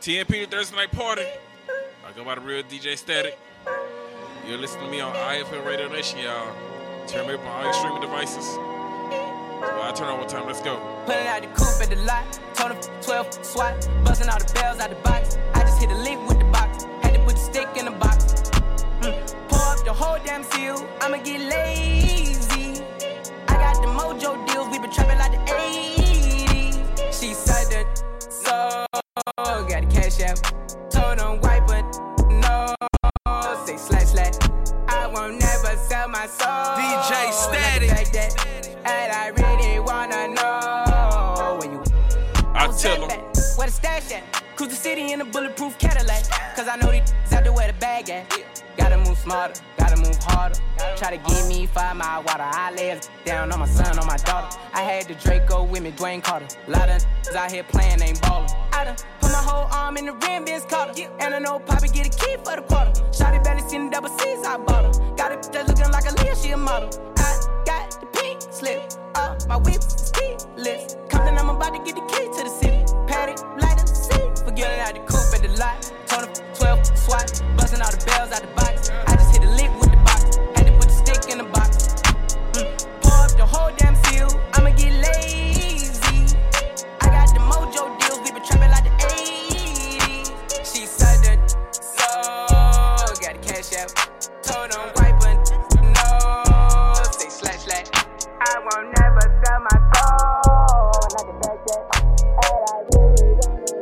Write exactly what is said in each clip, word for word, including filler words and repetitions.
T N P Thursday Night Party. I go by the real D J Static. You're listening to me on I F L Radio Nation, y'all. Turn me up on all your streaming devices. So I turn on one time. Let's go. Pulling out the coupe at the lot. Told him twelve swat. Busting all the bells out the box. I just hit a lick with the box. Had to put the stick in the box. Mm. Pour up the whole damn seal. I'ma get lazy. I got the mojo deals. We been trapping like the eighties. She said that so. Got the cash out. Told him wipe it. No. Say slash slash. I won't never sell my soul. D J Static. And I really wanna know when you I tell them where the stash at. Cruise the city in a bulletproof Cadillac. Cause I know these out there where the bag at. Gotta move smarter, gotta move harder. Try to give me five mile water. I lay it down on my son, on my daughter. I had the Draco with me, Dwayne Carter. Lot of out here playing, ain't ballin'. I done put my whole arm in the rim, Vince Carter. And I know Poppy get a key for the quarter. Shotty belly seen the double C's, I bought her. Got it just looking like a Leah, she a model. I got the pink slip, uh, my whip is keyless. Compton, I'm about to get the key to the city. Patty, light up the seat. Forgetting out the coupe at the lot. Told him twelve swat. Busting all the bells out the box. I just hit a lick with the box. Had to put the stick in the box. Mm. Pour up the whole damn seal. I'ma get lazy. I got the mojo deals. We been trapping like the eighties. She said that so. Got the cash out. Told him wipe it. No. Say slash slash. I won't never sell my soul. Not the back yet. And I really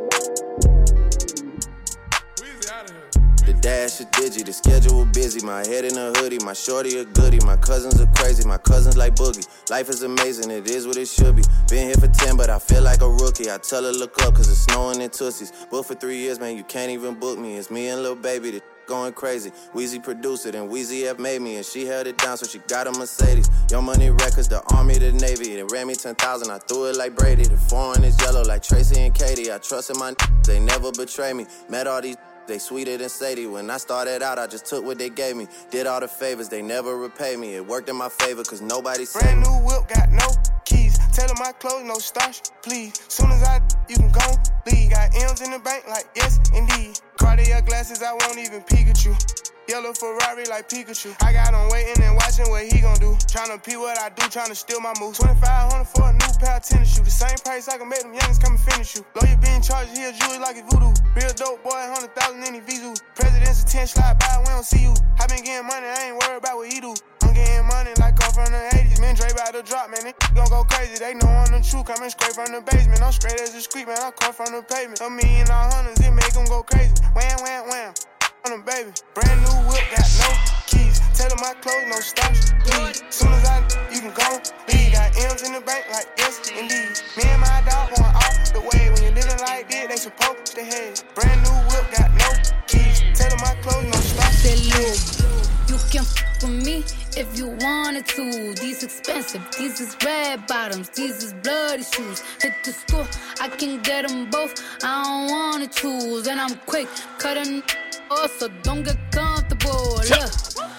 The dash is digi, the schedule busy. My head in a hoodie, my shorty a goodie. My cousins are crazy, my cousins like Boogie. Life is amazing, it is what it should be. Been here for ten, but I feel like a rookie. I tell her look up, cause it's snowing in Tootsies. Booked for three years, man, you can't even book me. It's me and Lil Baby, the going crazy. Weezy produced it, and Weezy F made me. And she held it down, so she got a Mercedes. Your Money Records, the Army, the Navy. They ran me ten thousand, I threw it like Brady. The foreign is yellow like Tracy and Katie. I trusted my n- they never betray me. Met all these they sweeter than Sadie. When I started out, I just took what they gave me. Did all the favors, they never repay me. It worked in my favor, cause nobody saved me. Brand new whip, got no keys. Tell them my clothes, no starch, please. Soon as I, you can go leave. Got M's in the bank, like yes, indeed. Cartier glasses, I won't even Pikachu. Yellow Ferrari like Pikachu. I got him waiting and watching what he gon' do. Tryna pee what I do, tryna steal my moves. twenty-five hundred for a new pair of tennis shoes. The same price I can make them youngins come and finish you. Lawyer being charged, he a jewelry like a voodoo. Real dope boy, one hundred thousand in his Vizu. President's attention, slide by, we don't see you. I been getting money, I ain't worried about what he do. I'm getting money like I'm from the eighties. Man, Dre about to drop, man, they gon' go crazy. They know I'm the truth, coming straight from the basement. I'm straight as a street, man, I come from the pavement. A million all hundreds, it make them go crazy. Wham, wham, wham. On them, baby. Brand new whip, got no keys. Tell them my clothes, no starch, please. Soon as I, you can go leave. Got M's in the bank, like yes, indeed. Me and my dog going off the way. When you living like this, they supposed to head. Brand new whip, got no keys. Tell them my clothes, no starch, please. You can f with me if you wanted to. These expensive, these is red bottoms, these is bloody shoes. Hit the store, I can get them both. I don't wanna choose, and I'm quick cutting off, so don't get comfortable. Look,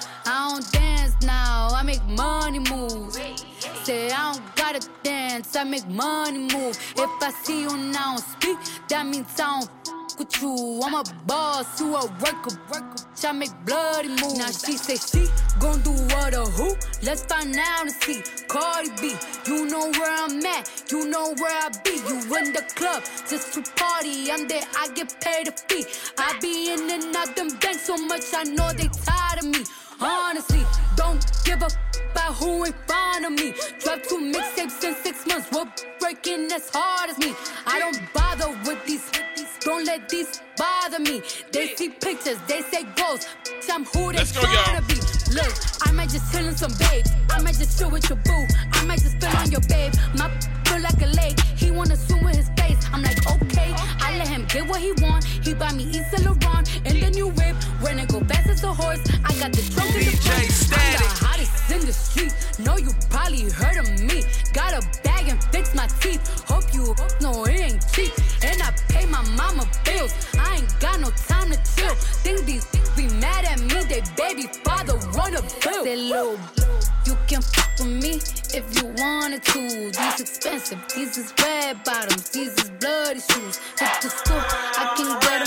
I don't dance now, I make money moves. Say I don't gotta dance, I make money move. If I see you now speak, that means I don't with you. I'm a boss, you a worker, worker. I make bloody moves. Now she say she gon' do what or who? Let's find out and see. Cardi B, you know where I'm at, you know where I be. You in the club just to party. I'm there, I get paid a fee. I be in and out them banks so much, I know they tired of me. Honestly, don't give a f about who in front of me. Dropped two mixtapes in six months. We're breaking as hard as me. I don't bother with these. Don't let these bother me. They see pictures, they say goals. I'm who they tryna be. Look, I might just chill in some babes. I might just chill with your boo. I might just spill on your babe. My feel like a lake. He wanna swim with his face. I'm like, okay. I let him get what he want. He buy me East Saint Laurent and the new whip. When it go fast as a horse, I got the trunk in the front. I'm the hottest in the street. Know you probably heard of me. Got a bag and fix my teeth. Hope you know it ain't cheap. And I pay my mama bills. I ain't got no time to chill. Think these be mad at me. They baby father wanna bill. Say, little, you can fuck with me if you wanted to. These expensive, these is red bottoms, these is bloody shoes. Hit the store, I can get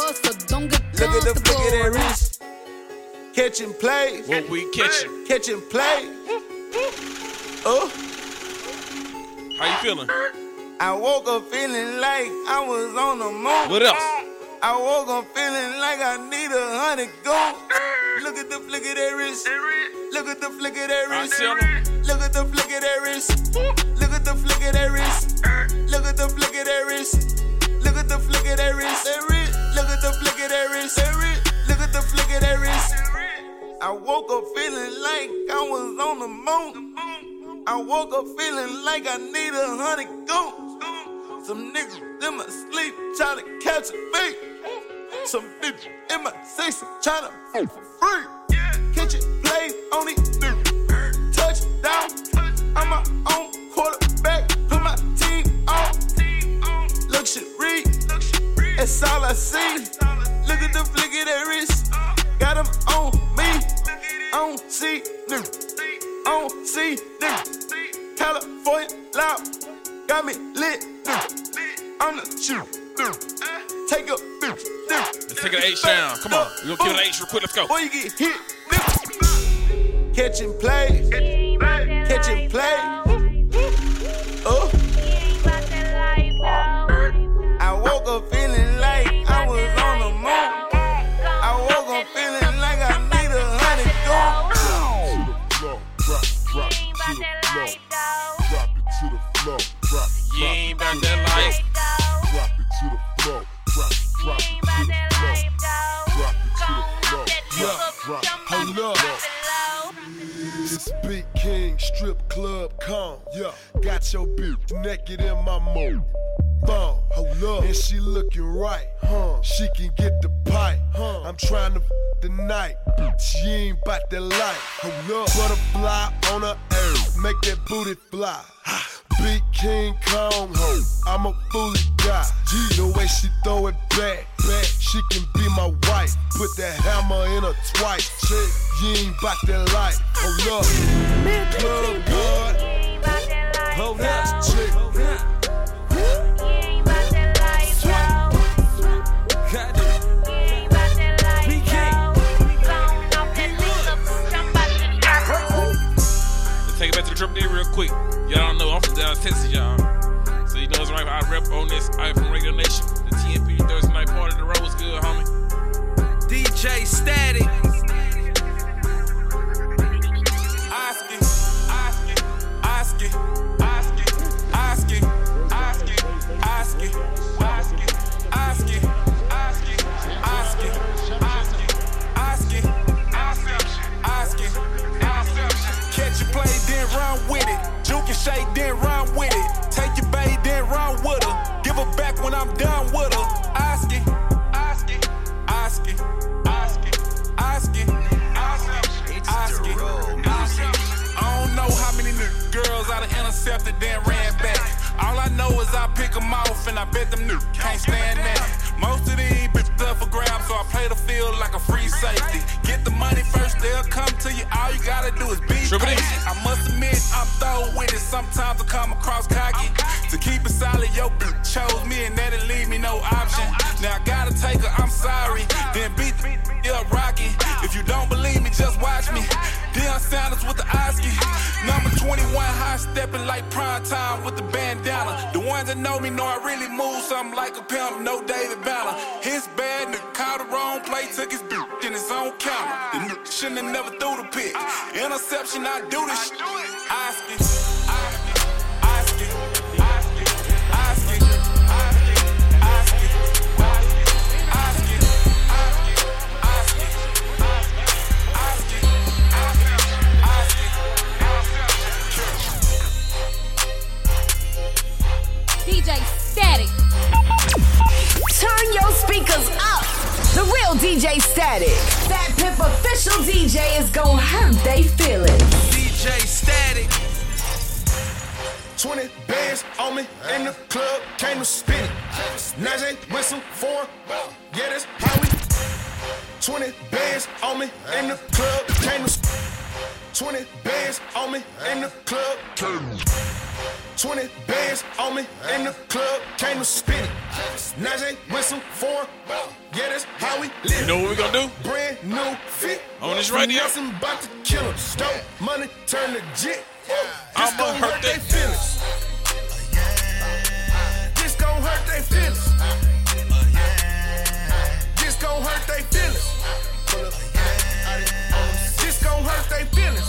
ball, so don't get Look at the comfortable. flick of that wrist. Catching plays. What we catching? Catching plays. Oh. How you feeling? I woke up feeling like I was on the moon. What else? I woke up feeling like I need a hundred gold. Look at the flick of that wrist. Look at the flick of that wrist. Look at the flick of that wrist. Look at the flick of that wrist. Look at the flick of that wrist. Look at the flick of that wrist. Look at the flick of that wrist. Look at the flick of that wrist. I woke up feeling like I was on the moon. I woke up feeling like I need a hundred gold. Some niggas in my sleep trying to catch a beat. Some bitch in my section trying to fuck for free. Catch it, play on it, touchdown. I'm my own quarterback, put my team on. Luxury, that's all I see. Look at the flick of that wrist, got them on me. On C, on C, California loud, got me lit. I'm the shoot. Take a bitch. Let's take an H down. Come on. We're gonna kill an H real quick. Let's go. Boy, you get hit. Catching plays. Catching plays. Oh. I woke up feeling like I was on the moon. I woke up feeling like I need a hundred gold. Drop, drop, to the floor. Drop it to the floor. Drop, You ain't about that life. drop it to the floor. Drop, drop it to the floor. Drop it to the floor. Drop, drop, hold up. This Big King strip club come. Yeah, got your bitch naked in my mode. Thumb, hold up. And she looking right, huh? She can get the pipe, huh? I'm trying to f the night. She ain't bout that life. Hold up. Butterfly on her ass, make that booty fly. Big King Kong ho, I'm a fully guy. G, the way she throw it back, back, she can be my wife. Put that hammer in her twice. Chick, you ain't bout that life. Hold up, club guard. Hold up, chick. Let's take it back to the Triple D real quick. Y'all don't know I'm from Dallas, Texas, y'all. So you know it's right. I rep on this iPhone Radio Nation. The T M P Thursday night party. The road was good, homie. D J Static. Oski, Oski, Oski, Oski, Oski, Oski, Oski, Oski, Oski, Oski, Oski, Oski, Oski, Oski. Catch your play, then run with it. Juke and shake, then run with it. Take your bae, then run with her. Give her back when I'm done with her. Oski, Oski, Oski, Oski, Oski, Oski, Oski. I don't know how many new girls I done intercepted, then ran back. All I know is I pick them off and I bet them new can't stand that. Most of these bitches up for grabs, so I play the field like a free safety. Get the money first, they'll come to you. All you gotta do is be patient. I must admit, I'm thrown with it. Sometimes I come across cocky. To keep it solid, yo bitch chose me and that didn't leave me no option. Now I gotta take her, I'm sorry. Then beat the yeah, Rocky. If you don't believe me, just watch me. Deion Sanders with the Oski. Number twenty-one, high stepping like prime time with the bandana. The ones that know me know I really move something like a pimp, no David Banner. His bad nigga caught the wrong play, took his boot in his own counter. The nigga shouldn't have never threw the pick. Interception, I do this shit. Oski, Oski, Oski, Oski, Oski, Oski, Oski, Oski, Oski, Oski, D J Static. Turn your speakers up. The real D J Static. That Pimp official D J is gon' hurt they feelings. D J Static. twenty bands on me in the club, came to spin it. Najee whistle for, yeah, that's how we. twenty bands on me in the club, came to. twenty bands on me in the club, twenty bands on me in the club, came to spin it. Najee whistle for, Yeah, that's how we live. You know what we gonna do? Brand new fit. On this radio. Nothing about to kill them. Stole money, turn the jet. I'm gonna hurt they they feelings. This gon' hurt they feelings. This gon' hurt they feelings. This gon' hurt they feelings.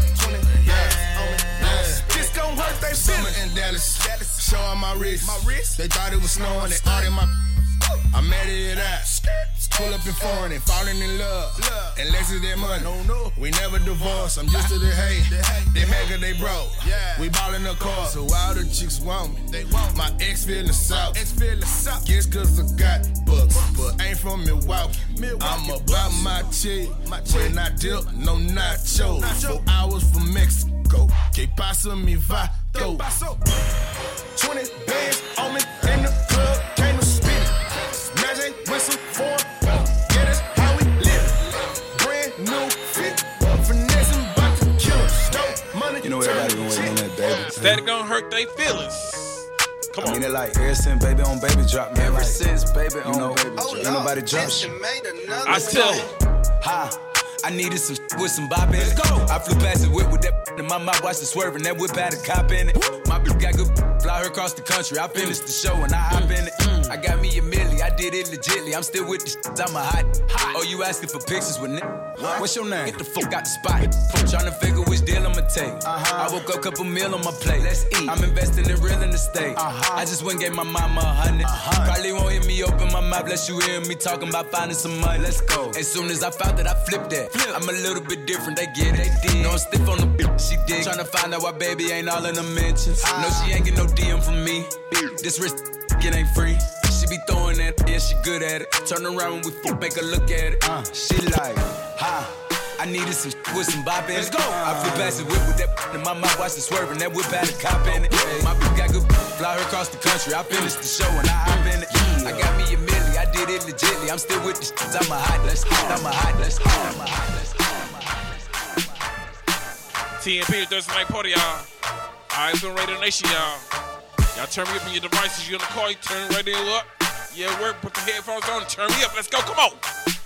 This gon' hurt they feelings. Summer in Dallas. Show on my wrist. They thought it was snowing. They all in my. I met it out. Pull up in foreign and falling in love. Unless it's that money. We never divorce. I'm used to the hate. They mega, they broke. We ballin' the car. So all the chicks want me. My ex feelin' soft. Guess cause I got bucks. But ain't from Milwaukee. I'm about my chick. When I dip, no nachos. Four hours from Mexico. Que pasa mi vato. twenty bands on me in the club. Came to spin it. Magic whistle for yeah, that's how we live. Brand new fit, finessing, about to kill him. Stole money, you know everybody been waiting on that, baby. Static gonna hurt they feelings. Come on. I mean, it like ever since baby on baby drop, man. Ever like, since baby you on know, baby drop. ain't nobody drop shit. I tell you. Ha. I needed some with some bop in it. Go. I flew past the whip with that in my mouth, watched it swerving. That whip had a cop in it. My bitch got good, fly her across the country. I finished the show and I hop in it. I got me a milli, I did it legitly. I'm still with the shit, I'm a hot. Oh, you asking for pictures with n- What's your name? Get the fuck out the spot. Tryna figure which deal I'ma take. Uh-huh. I woke up, couple meal on my plate. Let's eat. I'm investing in real estate. Uh-huh. I just went and gave my mama a hundred. Uh-huh. Probably won't hear me open my mouth, bless you hear me talking about finding some money. Let's go. As soon as I found that, I flipped that. Flip. I'm a little bit different, they get it. They did. No, I'm stiff on the bitch, she did. Tryna find out why baby ain't all in the mentions. Uh-huh. No, she ain't get no D M from me. This wrist, it ain't free. She be throwing that, yeah, she good at it. Turn around when we f- make her look at it. Uh, she like, ha. I needed some with some bop in it. Let's go. I flew past the whip with that in my mouth, watched it swerving. That whip had a cop in it. My bitch got good, fly her across the country. I finished the show and I hop in it. I got me a milli, I did it legitly. I'm still with the shit, I'm a hot, let's go. I'm a hot, let's go. I'm a hot, let's go. T N P Thursday night party, y'all. I been Radio Nation, y'all. Y'all turn me up on your devices. You in the car, you turn the radio up. Yeah, work, put the headphones on, turn me up. Let's go, come on.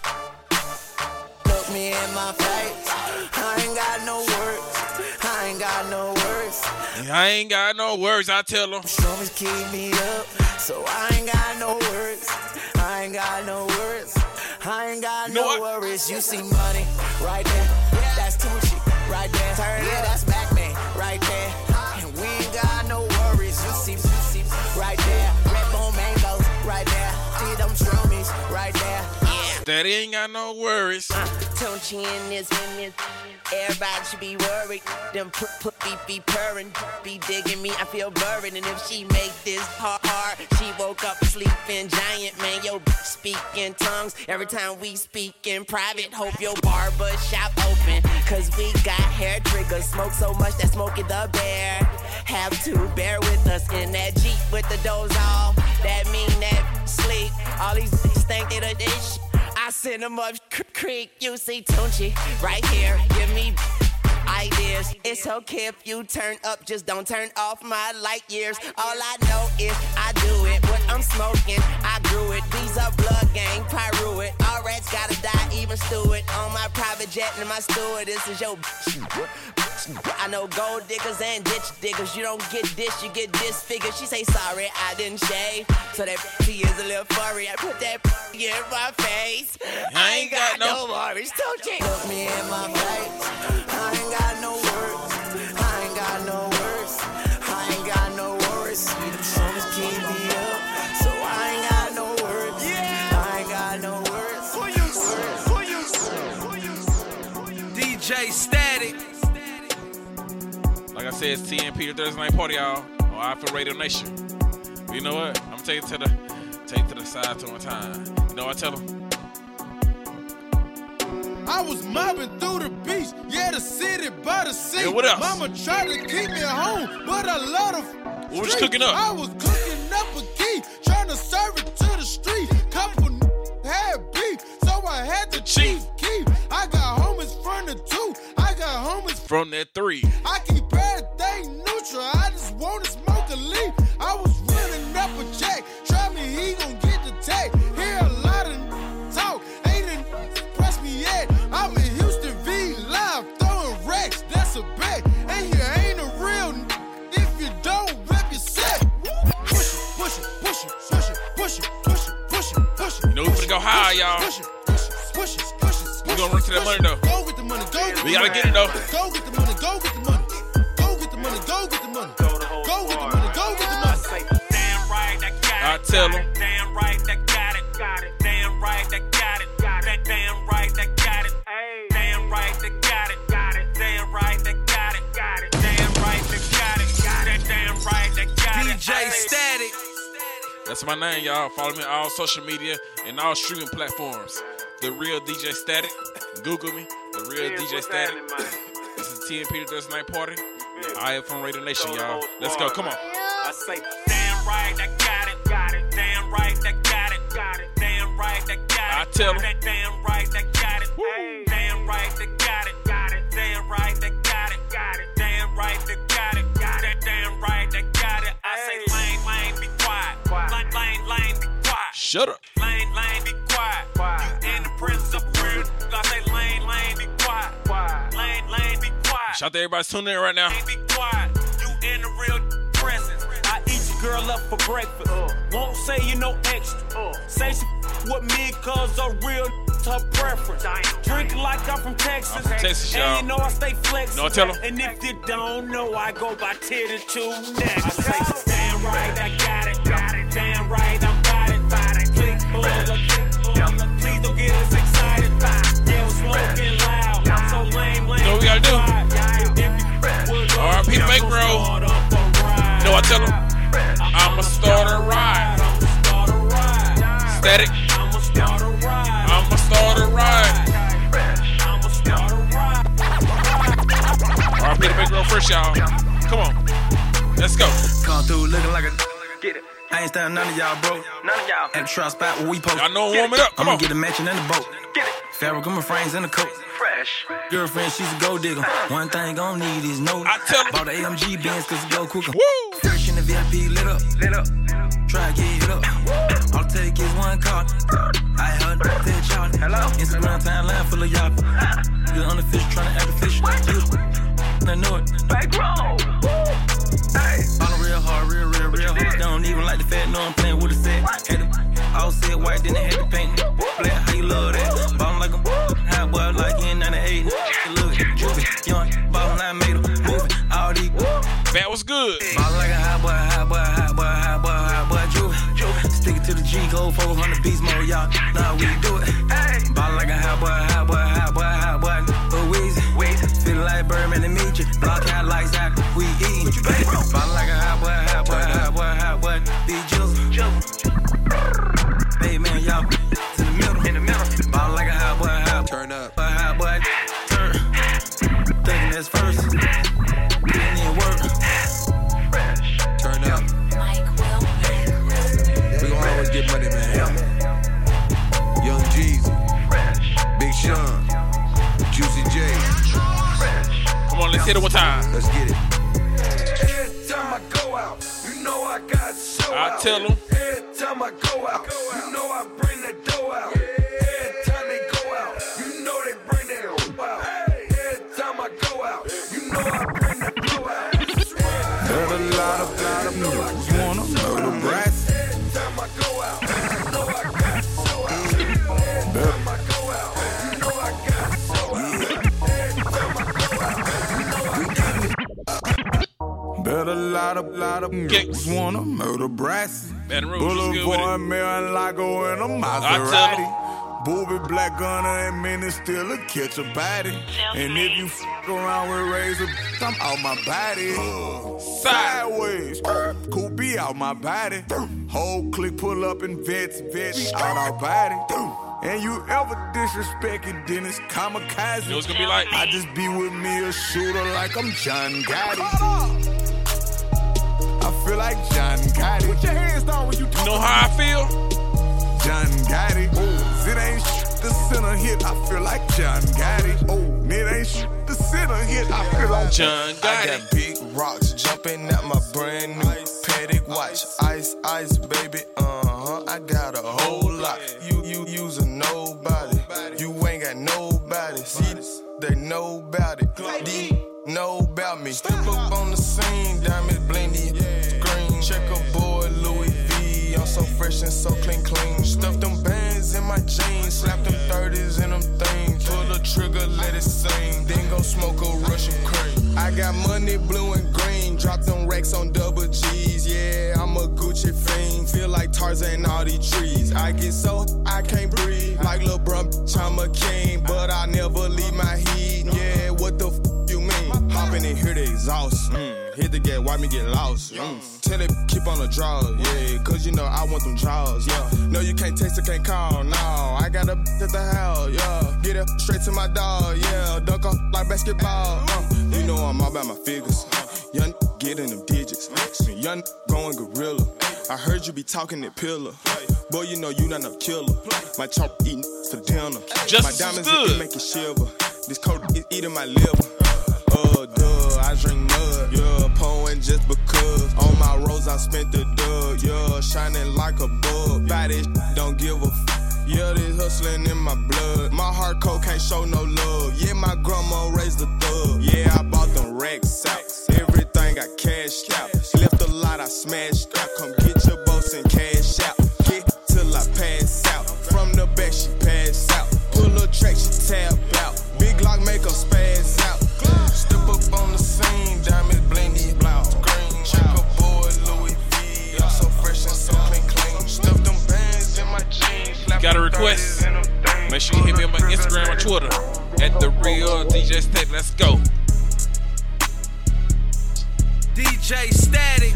Look me in my face. I ain't got no words. I ain't got no words. I ain't got no words, I tell them. Stormies keep me up, so I ain't got no words. I ain't got no words. I ain't got you know no what? worries. You see money right there. That's Tunechi right there. Turn yeah, that's Batman right there. And we ain't got no worries. You see, you see right there. Red bone mangoes right there. See them Stromies right there. Yeah. Daddy ain't got no worries. Uh, Tunechi in this, in this. Everybody should be worried. Them put put be be purring, be digging me. I feel buried, and if she make this hard, hard she woke up sleeping giant. Man, yo, speak in tongues every time we speak in private. Hope your barber shop open, cause we got hair triggers. Smoke so much that Smokey the Bear have to bear with us in that Jeep with the doors off. That mean that sleep. All these think they the dish. I send them up creek, you see Tunechi right here, give me ideas. It's okay if you turn up, just don't turn off my light years. All I know is I do it, what I'm smoking, I grew it. These are blood gang, pyro it. All rats gotta die, even Stewart. On my private jet and my steward, this is your I know gold diggers and ditch diggers. You don't get this, you get disfigured. She say sorry, I didn't shave, so that she is a little furry. I put that in my face. I ain't got, got no worries, don't you? Look me in my face. I ain't got no words. I ain't got no words. I ain't got no worries. The songs keep me up, so I ain't got no words. Yeah. I ain't got no words. Who you Who you Who you D J Static. Like I said, it's T N P, the Thursday night party, y'all, on I Feel Radio Nation. But you know what? I'm gonna take it to the take it to the side two more time. You know what I tell them? I was mobbing through the beach, yeah, the city by the sea. Yeah, what else? Mama tried to keep me home, but I love the What was you cooking up? I was cooking up a key, trying to serve it to the street. Couple had beef, so I had to cheat. Keep. I got homies from the two, I got homies from that three. I keep everything neutral, I just want to smoke a leaf. I was running up a check, try me, he gon' get the tag. Hear a lot of y'all. Push it, push it, push it, push it. We gonna run to that money though. Go get the money, go get the money. We gotta get it though. Go get the money, go get the money. Go get the money, go get the money. Go get the money, go get the money. Damn right, I got it. I tell them. Damn right, I got it. Got it. Damn right, I got it. Got it. Damn right, I got it. Damn right, I got it. Got it. Damn right, I got it. Got it. Damn right, I got it. Got it. Damn right, I got it. D J Static. That's my name, y'all. Follow me on all social media and all streaming platforms. The Real D J Static. Google me. The Real D J Static. This is T and Peter Does Night Party. I F on Radio Nation, y'all. Let's go. Come on. I say, damn right, I got it. Got it. Damn right, I got it. Got it. Damn right, I got it. I tell them. Damn right, I got it. Damn right, I got it. Got it. Damn right, I got it. Got it. Damn right, I got it. Got it. Damn right, I got it. I say, lane, lane, be quiet. Lane, lane, lane, be quiet. Shut up. Lane, lane, be quiet. You in the presence of real. I say, lane, lane, be quiet. Lane, lane, be quiet. Shout out to everybody tuning in right now. Lane, be quiet. You in the real presence. I eat your girl up for breakfast. Uh. Won't say you no extra. Uh. Say she with me cause a real her preference. Drink like I'm from Texas. I'm from Texas, y'all. And you know I stay flexible. No, tell 'em. And if you don't know, I go by Titty Two next. I say, damn right, I got it. Got it. Damn right, I'm got it. Got it. Click, bull, please don't get us excited. Yeah, smoking loud. So lame, lame. You know what we gotta do? R I P Bankroll. You know I tell them, I'ma start a ride. Static. I'ma start a ride. I'ma start a ride. I'ma start a ride. R I P the Bankroll first, y'all. Come on. Let's go. Come through looking like a get it. I ain't standing none of y'all, bro. None of y'all. At the trap spot where we post. Y'all know warm it up. Come I'ma on. get a mansion in the boat. Get it. Farragamo frames in the coat. Fresh. Girlfriend, she's a gold digger. One thing gon' need is no. I tell 'em. Bought the A M G Benz cause it go quicker. Woo! Fresh in the V I P, lit up. Lit up. Try to get it up. All I take is one card. I heard that y'all. Hello. Instagram timeline full of y'all. Good unofficial trying to act official. I know it. Bankroll. Hey. Ballin' real hard, real, real, real hard. Don't even like the fat, know I'm playing with a set. Had to all said white, then they had to paint. Black, how you love that? Ballin' like a high boy, like in ninety-eight. Look, droopy, young, ballin' I made 'em moving. All these. That was good. Ballin' like a high boy, high boy, high boy, high boy, high boy, droopy. Stick it to the G code, four hundred beats more, y'all. Now we do it. Ballin' like a high boy, high boy, high boy, high boy. Oh, Weezy. Feelin' like Birdman and meet you. Block out lights out, we eatin'. Ballin' like a high boy, high boy, high boy, high boy. Big Jizzle. Hey man, y'all in the middle. In the middle. Ballin' like a high boy, high boy. Turn up. High boy, turn. Thinking that's first. Getting in work. Turn up. We gon' always get money, man. Young Jeezy. Big Sean. Juicy J. Come on, let's hit it one time. Let's get it. Every time I go out, you know I got show I out. tell them. Every time I go out, you know I bring the dough out. Every time they go out, you know they bring that dough out. Every time I go out, you know I bring the dough out. Heard a lot of lot of news. Wanna murder brats? Every time I go out, you know I got show out. Every time I go out, you know I got show out. Every time I go out, you know I got. Bet a lot of lot of Kicks. niggas wanna murder brats. Baton Rouge was good with Boulevard, it. Maryland, Lago, and a Maserati. Booby, black gunner, and men still a catch a body. And if you f around with razor, I'm out my body. Sideways, cool be out my body. Whole clique pull up and vets, vets out our body. And you ever disrespect it, then it's kamikaze. You know it's gonna be like? I just be with me a shooter like I'm John Gotti. I feel like John Gotti. Put your hands down when you talk. You know how I feel? John Gotti. Oh, it ain't sh- the center hit. I feel like John Gotti. Oh, it ain't sh- the center hit. I feel like John I Gotti. got big rocks jumping at my brand new Patek watch. Ice, ice, baby. Uh huh. I got a whole lot. You, you using nobody. You ain't got nobody. See, they know about it. They know about me. Step up on the scene, diamond blindy, screen. Check a boy, Louis V. I'm so fresh and so clean, clean. Stuff them bands in my jeans. Slap them thirties in them things. Pull the trigger, let it sing. Then go smoke a Russian cream. I got money blue and green. Drop them racks on double G's. Yeah, I'm a Gucci fiend. Feel like Tarzan all these trees. I get so I can't breathe. Like Lil' Bruh, I'm a king. But I never leave my heat. Yeah, what the f you mean? Hopping in here to exhaust. Mm. Hit the gate, why me get lost? Mm. Tell it, keep on the draw, yeah. Cause you know I want them draws, yeah. No, you can't text or can't call, no. I got a at the hell, yeah. Get it straight to my dog, yeah. Dunk off like basketball, uh. You know I'm all about my figures. Young getting them digits. Young going gorilla. I heard you be talking that pillar. Boy, you know you not no killer. My chop eating for dinner. Just my diamonds good. it make it shiver. This coat is eating my liver. Uh, duh, I drink mud, yeah, pouring just because. On my rose, I spent the dub, yeah, shining like a bug. Buy this, don't give a f. Yeah, this hustling in my blood. My heart cold can't show no love. Yeah, my grandma raised the thug. Yeah, I bought them racks out. Everything got cashed out. Left a lot, I smashed out. Come get your boats and cash out. Get till I pass out. From the back, she pass out. Pull a track, she tap out. Big lock make her spaz out. Step up on the scene, diamonds blindy, blouse green. Checker boy, Louis V. I'm so fresh and so clean, clean. Stuff them bands in my jeans. Got a request? Make sure you hit me on my Instagram or Twitter at the real D J Static. Let's go. D J Static.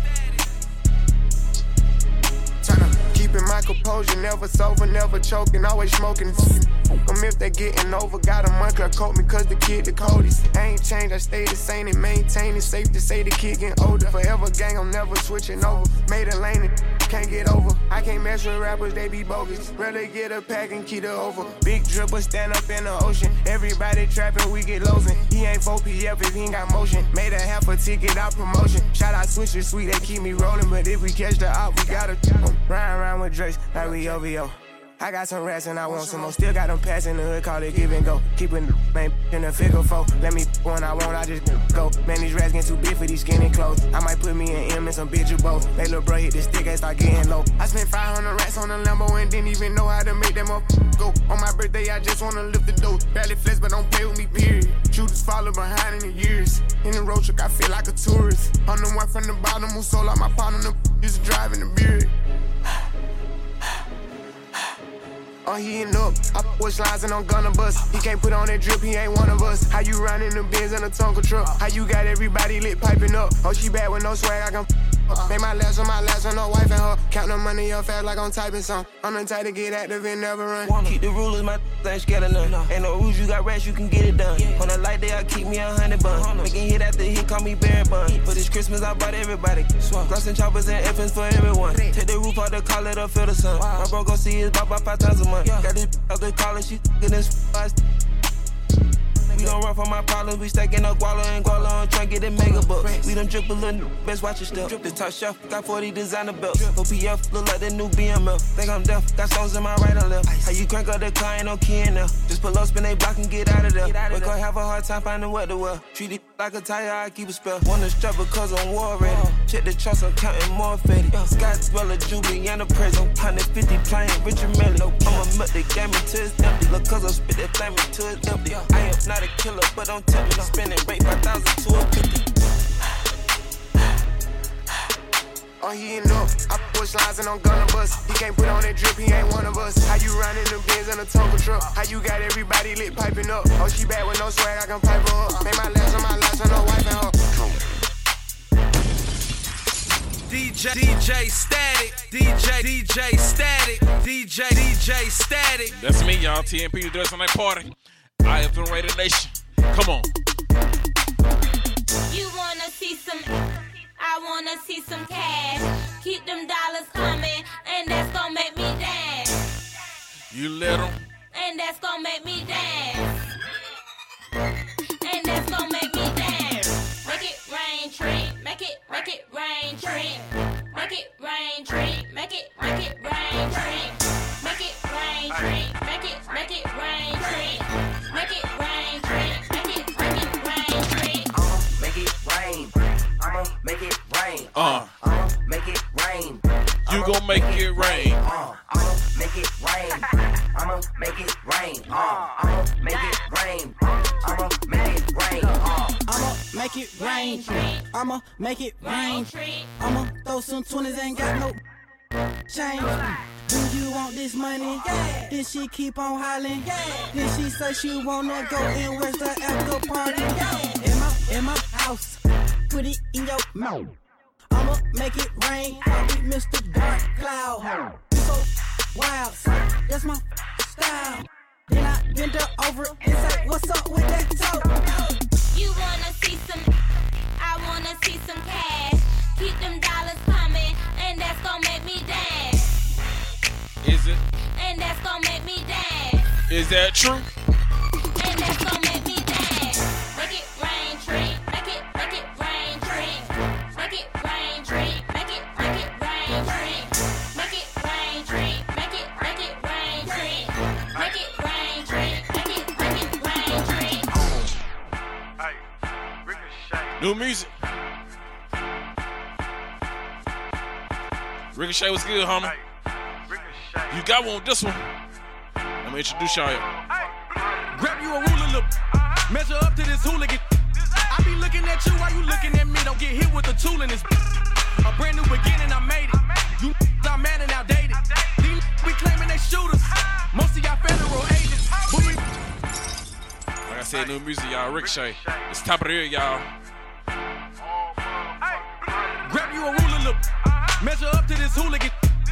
Keeping my composure, never sober, never choking, always smoking. Them if they getting over, got a month, coat me cause the kid the coldest. I ain't changed, I stay the same and maintain it. Safe to say the kid getting older. Forever gang, I'm never switching over. Made a lane and can't get over. I can't mess with rappers, they be bogus. Rather get a pack and keep it over. Big dripper, stand up in the ocean. Everybody trapping, we get losing. He ain't four P F if he ain't got motion. Made a half a ticket out promotion. Shout out switches, sweet, they keep me rolling. But if we catch the op, we gotta ride around with Drakes like we O V O. I got some rats and I want some more. Still got them pass in the hood, call it give and go. Keeping the man in the figure four. Let me when I want, I just go. Man, these rats getting too big for these skinny clothes. I might put me in M and some bitch or both. They little bro hit the stick and start getting low. I spent five hundred rats on a Lambo and didn't even know how to make them up go. On my birthday, I just wanna lift the dough. Barely flex, but don't play with me, period. Shooters follow behind in the years. In the road truck, I feel like a tourist. I'm the one from the bottom who sold out my partner. Used to drive in the beard. Oh, he ain't up. I push lines and I'm gonna bust. He can't put on that drip, he ain't one of us. How you riding the Benz in a Tonka truck? How you got everybody lit piping up? Oh, she bad with no swag, I can f- Make my last on my last on no wife and her. Count the money up fast like I'm typing some. I'm the type to get active and never run. Keep the rulers, my ain't scared of none. Ain't no rules, you got rats, you can get it done. On a light day, I keep me a hundred bun. Making hit after hit, call me Barry Bun. For this Christmas, I bought everybody. Gloss and choppers and effins for everyone. Take the roof out the call it up, feel the sun. My bro gon' see his bop about five times a month. Got this out the college, she f***ing this f***. We don't run from my problems, we stacking up guala and guala on trying to get them mega bucks. We them dribble little best watch your step. The top shelf, got forty designer belts. O P F look like the new B M F. Think I'm deaf, got stones in my right and left. How you crank up the car, ain't no key in there. Just pull up, spin they block and get out of there. Wake up, have a hard time finding what to wear. Treat it like a tire, I keep a spell. Wanna strap because I'm war ready. Check the charts, I'm counting more fetty. Scottsdale, Jubilee, and the present. one hundred fifty playing Richard Melly. I'ma milk the game until it's empty. Look, cause I spit that flame until it's empty. I am not a killer, but don't tell me. Spending rate five thousand to a fifty. Oh, he ain't up. I push lines and I'm gonna bust. He can't put on that drip, he ain't one of us. How you riding the Benz in a Tonka truck? How you got everybody lit piping up? Oh, she bad with no swag, I can pipe her up. Make my last on my last on no wife and her. D J, D J Static, D J, D J Static, D J, D J Static. That's me, y'all. T M P does on that party. I F M Raider Nation. Come on. You wanna see some? I wanna see some cash. Keep them dollars coming, and that's gonna make me dance. You little. And that's gonna make me dance. And that's gonna make me dance. Make it rain, tree. Make it, make it rain, tree. Make it rain, tree. Make it, make it rain, tree. Make it rain, tree. Make it, make it rain, tree. Make it rain, tree. Make it, make it rain, tree. I'ma make it rain. I'ma make it rain. Uh. I'ma make it rain. You gon' make it rain. Uh, I'ma make it rain. I'ma make it rain. Uh, I'ma make it rain. I'ma make it rain. Uh, I'ma make it rain. I'ma make it rain. I'ma throw some twenties, ain't got no change. Do you want this money? Yeah. Then she keep on hollering. Yeah. Then she say she wanna go and where's the after party? Yeah. In my in my house, put it in your mouth. I'ma make it rain. I'll be Mister Dark Cloud. So wild, that's my style. Then I bend her over and say, what's up with that toe? You wanna see some? I wanna see some cash. Keep them dollars coming, and that's gonna make me dance. Is it? And that's gonna make me dance. Is that true? And that's gonna make me dance. Make it rain, tree. Make it, make it rain, tree. Make it rain, tree. Make it, make it rain, tree. Make it rain, tree. Make it, make it rain, tree. Make it rain, tree. Make it, make it rain, tree. Hey, Ricochet. New music. Ricochet was good, homie. You got one with this one. Let me introduce y'all. Grab you a ruler, look. Measure up to this hooligan. I be looking at you while you looking at me. Don't get hit with the tool in this. A brand new beginning, I made it. You are mad and outdated. These we claiming they shooters. Most of y'all federal agents. We... Like I said, new music, y'all. Ricochet. It's top of the year, y'all. Grab you a ruler, look. Measure up to this hooligan.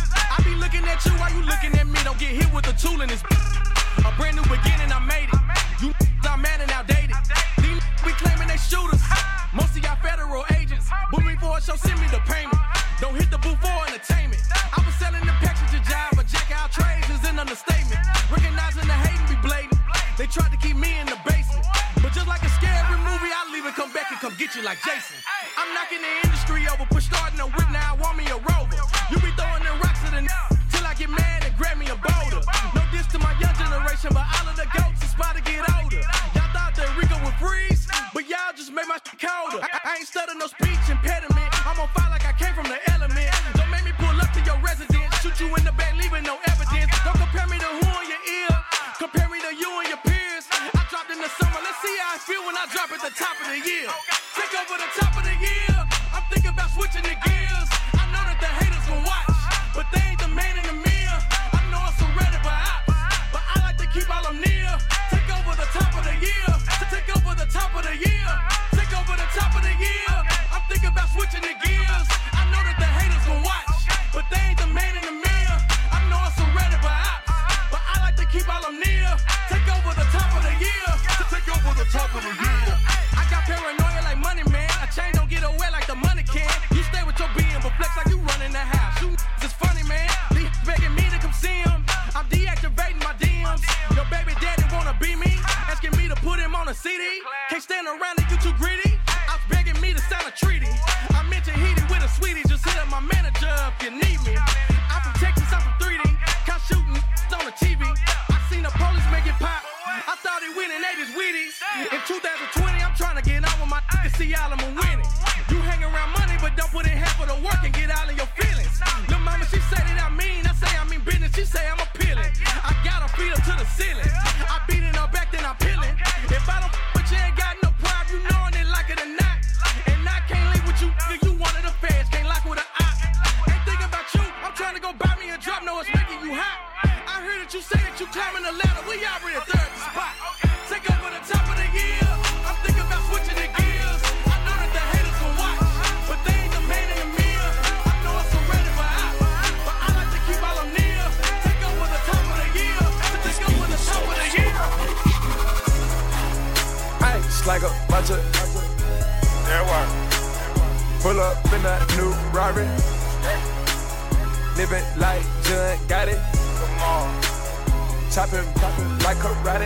I be looking at you while you looking at me. Don't get hit with the tool in this. A brand new beginning, I made it. You are mad and outdated. These we claiming they shooters. Most of y'all federal agents. Booming for a show, send me the payment. Don't hit the booth for entertainment. I was selling the passenger job, but jack out trades is an understatement. Recognizing the hate and be blatant. They tried to keep me in the basement. But just like a scary movie, I leave it, come back and come get you like Jason. I'm knocking the industry over, push starting a whip, now I want me a rover. You be throwing the rocks at the n- till I get mad and grab me a boulder. No diss to my young generation, but all of the goats is about to get older. Y'all thought that Rico would freeze, but y'all just made my shit colder. I, I ain't stuttering no speech impediment. I'm on fire like I came from the element. Don't make me pull up to your residence, shoot you in the back, leaving no evidence. Don't compare me to who in your ear, compare me to you and your peers. I dropped in the summer, let's see how I feel when I drop at the top of the year. Take over the top of the year, I'm thinking about switching the gears. I know that the haters gon' watch, but they ain't the man in the mirror. I know I'm surrounded by ops, but I like to keep all them near. Take over the top of the year, take over the top of the year, take over the top of the year. I'm thinking about switching the gears. I know that the haters gon' watch, but they ain't the man in the mirror. I know I'm surrounded by ops, but I like to keep all them near. Take over the top of the year, take over the top of the year. I got paranoia like money, man. A chain don't get away like the money can. You stay with your being, but flex like you running the house. You it's funny, man. They begging me to come see him. I'm deactivating my D Ms. Your baby daddy wanna be me, asking me to put him on a C D. Can't stand around and you too greedy. I was begging me to sign a treaty. I mentioned heated with a sweetie. Just hit up my manager if you need me. I'm from Texas, I'm from three D. Caught shooting on the T V. I seen the police make it pop. I thought he winning ate his Wheaties. In two thousand twenty, I'm trying to get out with my to see all of them winning. You hang around money, but don't put in half of the work and get all in your feelings. Lil' mama, she say that I mean, I say I mean business. She say I'm appealing. I got her feet up to the ceiling. I beating her back, then I'm peeling. If I don't but you ain't got no pride, you knowing it like it or not. And I can't leave with you, you one of the feds, can't lock with an op. Ain't thinking about you, I'm trying to go buy me a drop, no, it's making you hot. I heard that you say that you climbing the ladder, we already at third spot. Take over the top of the year, I'm thinking about switching the gears. I know that the haters gon' watch, but they ain't the man in the mirror. I know I'm surrounded by ops, but I like to keep all them near. Take over the top of the year, take over the top of the year. Hey, it's like a bunch of that work. Pull up in that new Rari, living like John got it. Come on, chopping, chopping like karate.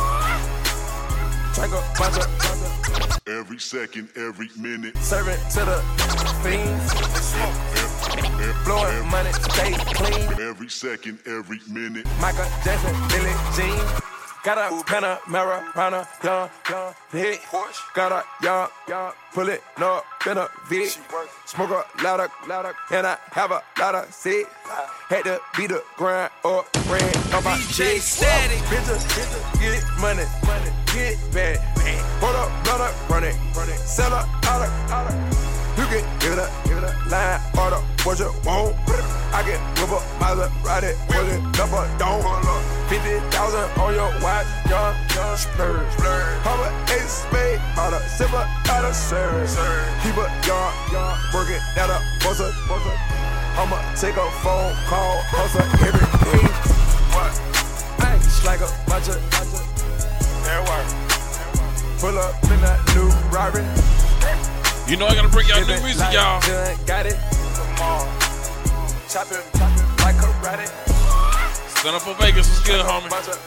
Drink a bunch of every second, every minute. Serving to the fiends, blowing money, stay clean. Every second, every minute. Michael Jackson, Billie Jean. Got a Panamera, Rana, young, young, hit. Got a young, young, pull it up in a V. Smoke a lot of, lot of, and I have a lot of seed. Had to beat the grind up, ran on my D J Static. Bitch, bitch, get money, money, get bad. Hold up, blood up, run it, run it. Sell a all of, all of. You can give it up, give it up, line, order, what you want. I can whip up, Mazda, ride it, pull it up or down. fifty thousand on your watch, young, young, splurge. Papa ace spade, all the silver, out of service. Keep a young, young, working that up, buzzer, buzzer. I'ma take a phone call, hustle every day. What? I ain't just like a bunch of, bunch of. That work. Pull up in that new Robin. You know I gotta bring y'all new music, like y'all. Got it. Come on. Chop it, chop it like karate. Stand up for Vegas was good, homie.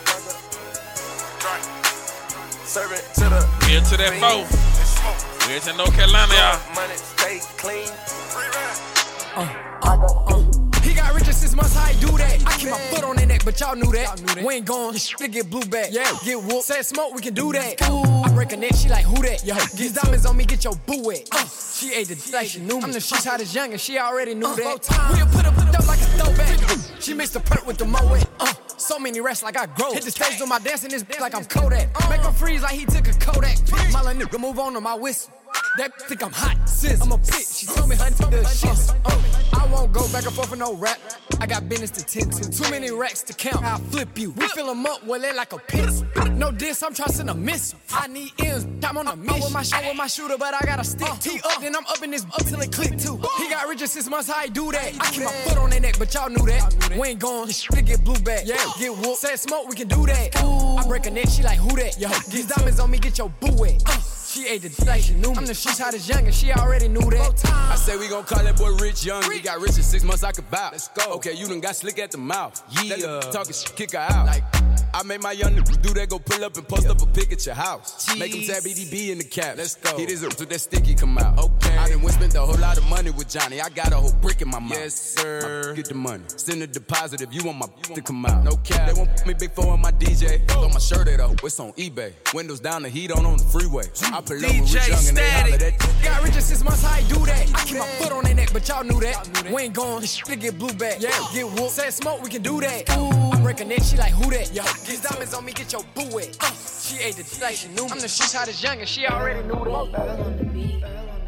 Serve it to the. We into that foe. We into North Carolina, y'all. Money stay clean. Uh, uh, uh. He got richer six months, how he do that? I keep my foot on their neck, but y'all knew that. Knew that. We ain't going to get blue back. Yeah, get whooped. Said smoke, we can do that. Ooh. I break a neck, she like, who that? Yo, get diamonds on me, get your boo wet. Uh, she ate the d like she knew me. I'm the she's hot as young, and she already knew uh, that. We'll put up, put up like a throwback. She mixed the perk with the moet. Uh, so many rats like I grow. Hit the stage on my dance in this bitch like I'm Kodak. Uh, Make him freeze like he took a Kodak. My little nigga move on to my whistle. That think I'm hot, sis. I'm a bitch. She told me honey the shit. Uh, I won't go back and forth with no rap. I got business to tend to. Too many racks to count. I'll flip you. We fill them up, well, they like a piss. No diss, I'm trying to send a missile. I need M's, I'm on a mission. I'm with my, I'm with my shooter, but I gotta stick. T up, then I'm up in this up till it click too. He got richer six months, how he do that? I keep my foot on their neck, but y'all knew that. We ain't going to get blue back. Yeah, get whooped. Said smoke, we can do that. I break a neck, she like, who that? Yo, these diamonds on me, get your boo wet. She ate the d like she knew me. I'm the she's hot as young, and she already knew that. I say we gon' call that boy Rich Young. He got rich in six months, I could bow. Let's go. Okay, you done got slick at the mouth. Yeah, talking shit, kick her out. Like, I made my young niggas do that, go pull up and post up a pic at your house. Jeez. Make him tab E D B in the cap. Let's go. Hit his up so that sticky come out. Okay. I done went spent a whole lot of money with Johnny. I got a whole brick in my mouth. Yes, sir. Get the money. Send a deposit if you want my to come out. No cap. They won't put me big four on my D J. Throw my shirt at up. It's on eBay. Windows down, the heat on on the freeway. I pull up with Rich Young and they holler that. Got richer six months, how he do that? I keep my foot on their neck, but y'all knew that. We ain't going to get blue back. Yeah, get whooped. Said smoke, we can do that. I break a neck, she like, who that? Yo, these diamonds on me, get your boo wet. Uh, she ate the d like she knew me. I'm the she's hot as young, and she already knew that.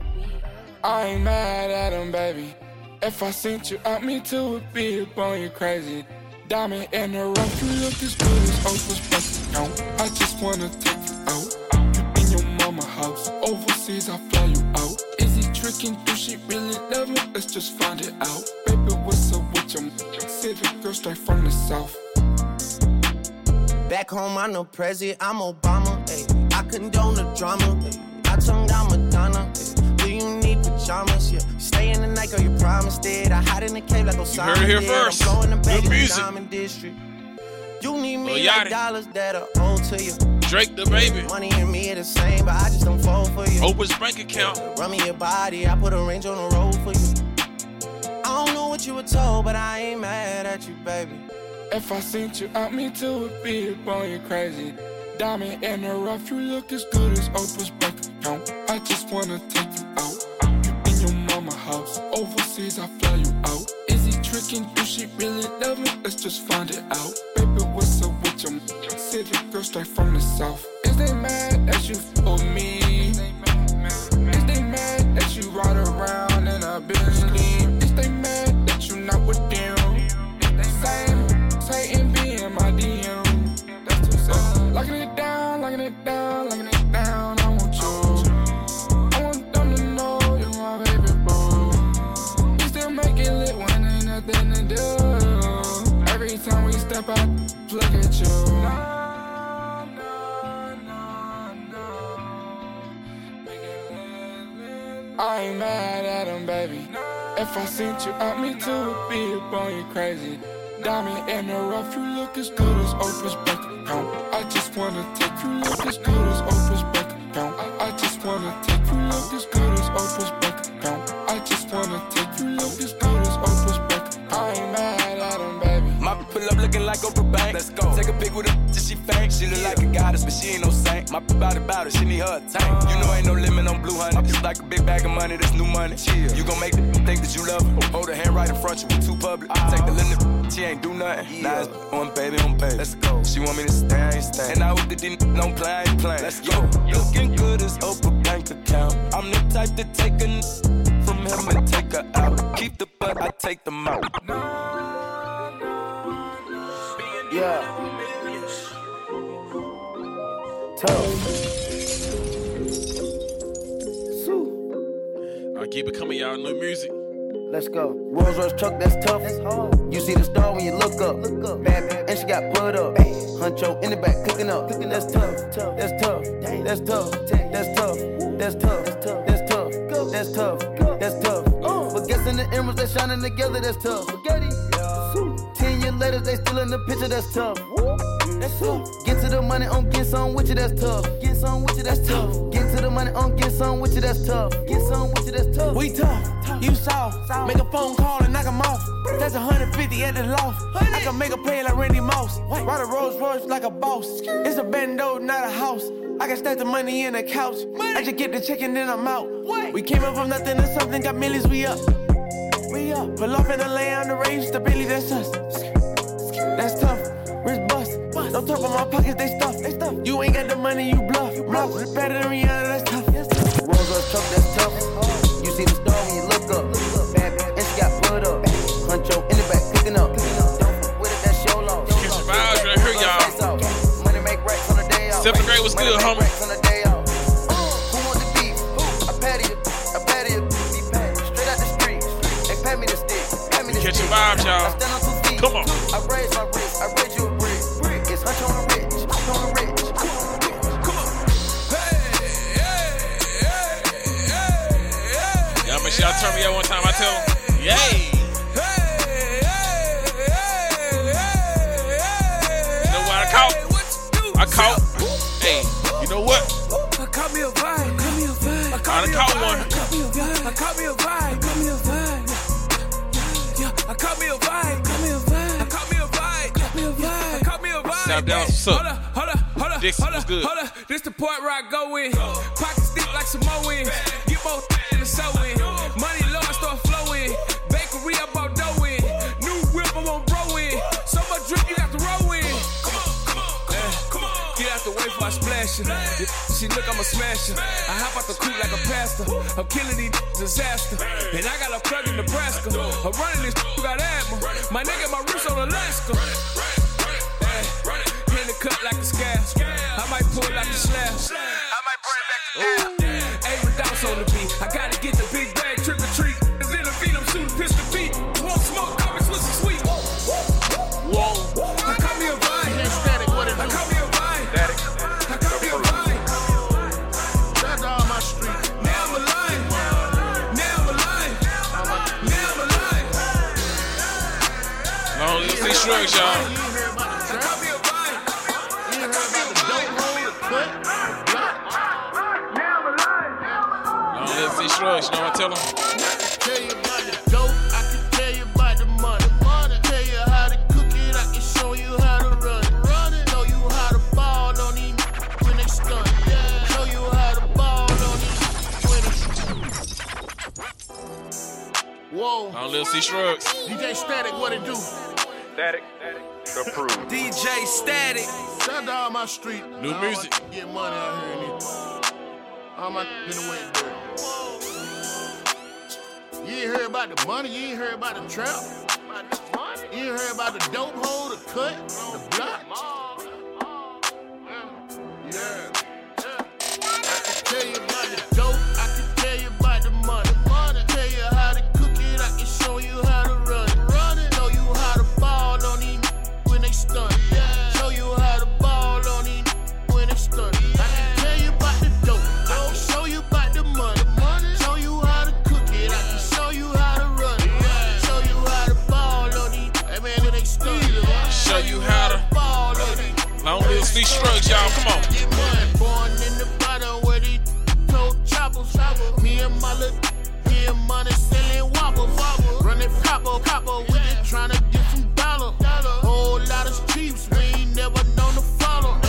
I ain't mad at him, baby. If I sent you out, me too would be up on you crazy. Diamond in the rough, you look as good as Oprah's bank account. I just wanna take you out. You in your mama house. Overseas, I fly you out. Is he tricking? Do she really love me? Let's just find it out. Baby, what's up with your city girl straight from the south? Back home, I'm no president, I'm Obama. Ay. I condone the drama. Ay. I tongue down Madonna. Ay. Do you need pajamas? Yeah. Stay in the night, girl, you promised it. I hide in the cave like Osama. You heard it here first. I'm blowing the back Good in music. the Diamond District. You need me Lil like Yachty. dollars that are owed to you. Drake the baby. Money and me are the same, but I just don't fall for you. Oprah's bank account. Run me your body, I put a range on the road for you. I don't know what you were told, but I ain't mad at you, baby. If I sent you out, me too would be up on you crazy. Diamond in the rough, you look as good as Oprah's bank account. I just wanna take you out. You in your mama house. Overseas, I fly you out. Is he tricking? Do she really love me? Let's just find it out. Baby, what's up with your city girl straight from the south? Is they mad that you for me? Is they mad that you ride around in a Bentley? Is they mad that you not with them? Same. Satan be in my D M. That's too sad. Locking it down, locking it down, locking it down. I want you. I want them to know you're my baby boo. We still make it lit when ain't nothing to do. Every time we step out, look at you. No, no, no, no. Make it lit, lit. I ain't mad at him, baby. If I sent you out, me too would be up on you crazy. Diamond in the rough, you look as good as Oprah's bank account. I just wanna take you look as good as Oprah's bank account. I, I just wanna take you look as good as Oprah's bank account. I just wanna take you look as good as Oprah's bank account. I ain't mad at him, baby. My pull up looking like Oprah Bank. Let's go. Take a pic with a and she fame. She look like a goddess, but she ain't no saint. My body about it, she need her a tank. You know ain't no limit on blue honey. It's like a big bag of money, that's new money. Chill. You gon' make the think that you love her. Hold her hand right in front, you be too public. Take the limit, she ain't do nothing. Yeah. Now it's on baby, on baby. Let's go. She want me to stay, I ain't stay. And I hope that didn't don't play, I ain't playing. Let's go. Looking good as Oprah bank account. I'm the type to take a n- from him and take her out. Keep the butt, I take them out. Yeah. Tough. I keep it coming, y'all. New music. Let's go. Rolls Royce truck, that's tough. You see the star when you look up. Bad bitch, and she got put up. Huncho in the back, cooking up. That's tough. That's tough. That's tough. That's tough. That's tough. That's tough. That's tough. That's tough. But guessing the emeralds that shining together, that's tough. Ten years later, they still in the picture, that's tough. That's tough. Get to the money on get some with you, that's tough. Get some with you, that's tough. Get to the money on get some with you, that's tough. Get some with you, that's tough. We tough. You saw. Make a phone call and knock him off. That's one hundred fifty at the loft. I can make a play like Randy Moss. Ride a Rolls Royce like a boss. It's a bando, not a house. I can stack the money in the couch. I just get the check and then I'm out. We came up from nothing to something, got millions, we up. We up. Pull off in the lay on the range, stability, that's us. That's tough. Wrist bust. Don't talk about my pockets, they stuff. They stuff. You ain't got the money, you bluff. Bluff. Better than Rihanna, that's tough. Rolls Royce truck, that's tough. You see the star when you look up. Bad bitch, and she got put up. Huncho in the back, picking up. Don't fuck with it, that's your loss. Catch your vibes right here, y'all. Money make racks on the day off. Seventh grade was good, homie. On the day off. Who want the beef? I patty it. I patty it. Be patty. Straight out the street. They pat me the stick. Pat me the Catch stick. your vibes, y'all. I stand on two feet. Come on. I raise my wrist. I raise you a brick. It's Huncho on the rich. Huncho on the rich. Come on. Y'all make sure y'all turn me out one time. I tell them, yay. You know what I caught? I caught. Hey, you know what? I caught me a vibe. Caught me a vibe. I I done caught one. I caught me a vibe. I caught me a vibe. Caught me a vibe. Yeah, I caught me a vibe. Caught me a vibe. I caught me a vibe. Caught me a vibe. I caught me a vibe. Stop down, what's up? Hold up, hold up, hold up. Dixon, hold what's up, good? Hold up. This the part where I go in. Pockets deep like Samoan. Get more in the sewing. Money low, I start flowing. Bakery, I bought dough in. New whip, I won't bro in. So much drip, you got to roll in. Come on, come on, come on, come on. Get out the way before I splash her. She look, I'm a smasher. I hop out the coupe like a pastor. I'm killing these disaster. And I got a plug in Nebraska. I'm running this, you got asthma. My nigga, my roots on Alaska. In the cut like a scab. I might pull like a slab. I might bring back the app. Hey, with doubts on the beat. I gotta get the big bag, trick or treat. Cause in the beat, I'm shooting pistol beat. Won't smoke, come and switch sweet. Whoa. I caught me a vibe. Static, what it I do? caught me a vibe. Static. I caught me a vibe. That's all my street. Now I'm alive. Now I'm alive. Now I'm alive. Long live these shrugs, y'all. I caught me a vibe. I caught me a vibe. Long live these shrugs, you know what I tell them? Tell you about the dope, I can tell you about the money. money. Tell you how to cook it, I can show you how to run it. Run it. Show you how to ball on these when they stun. Yeah. Show you how to ball on these when they. Whoa. Long live these shrugs. D J Static, what it do? Static. Approved. D J Static. Shout out my street. New All music. my get money out here in it. All my in the way dirty. You ain't heard about the money, you ain't heard about the trap. You ain't heard about the dope hole, the cut, the block. Yeah. I can tell you about the dope, I can tell you about the money. money. Tell you how to cook it, I can show you how to run it. Run it. Show you how to ball on these when they stun. Yeah. Show you how to ball on these when they stun. Yeah. I can tell you about the dope, I can show you about the money. money. Show you how to cook it, I can show you how to run it. Yeah. Show you how to ball on these, hey man, when they stun. Show you how to ball on these. Long live these shrugs, y'all. Come on. Born in the bottom where they told choppers. Me and my little, me and money selling wobbles. Running copper, copper with it, trying to get some dollar. Whole lot of cheaps, we ain't never known to follow.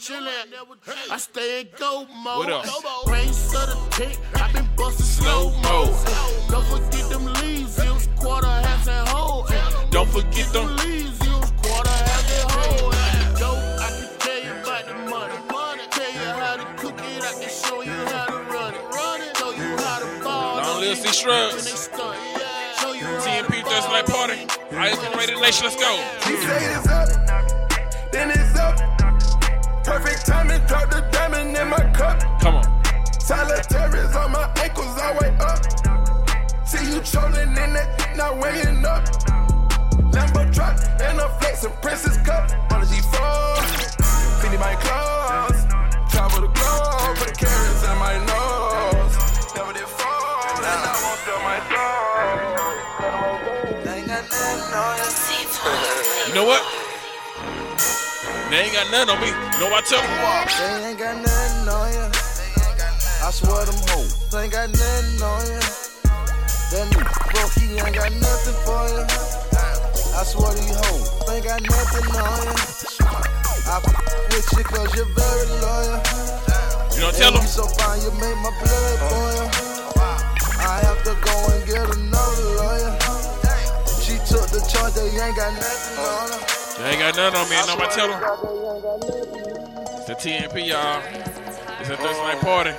chillin'. I stay in go mode. What else? Range of the tick, I been bustin' slow mo. Don't forget them leaves, it was quarter, half, and whole. Don't forget them leaves, it was quarter, half, and whole. Go, I can tell you about the money. Tell you how to cook it, I can show you how to run it. Show you how to ball. Long live C Shrugs. T N P Thursday Night Party. I am Rated Nation, let's go. She say it's up, then it's up. Perfect timing, drop the diamond in my cup. Come on. Solitaires on my ankles, all way up. See you trolling in that, not weighing up. Lambo truck and a flex and Princess cup. On the G four, Fendi my clothes. Travel the globe, put the carrots in my nose. Never did fall, and I won't sell my soul. They ain't got nothing on you. You know what? They ain't got nothing on me. Know what I tell them? They ain't got nothing on you. I swear them hoes. They ain't got nothing on you. That nigga broke, he ain't got nothing for you. I swear these hoes. They ain't got nothing on you. I f with you cause you're very loyal. You don't tell them? You so fine, you make my blood boil. I have to go and get another lawyer. She took the charge, they ain't got nothing on her. They ain't got nothing on me, and know what I tell them? It's the T N P, y'all. It's a Thursday Night Party.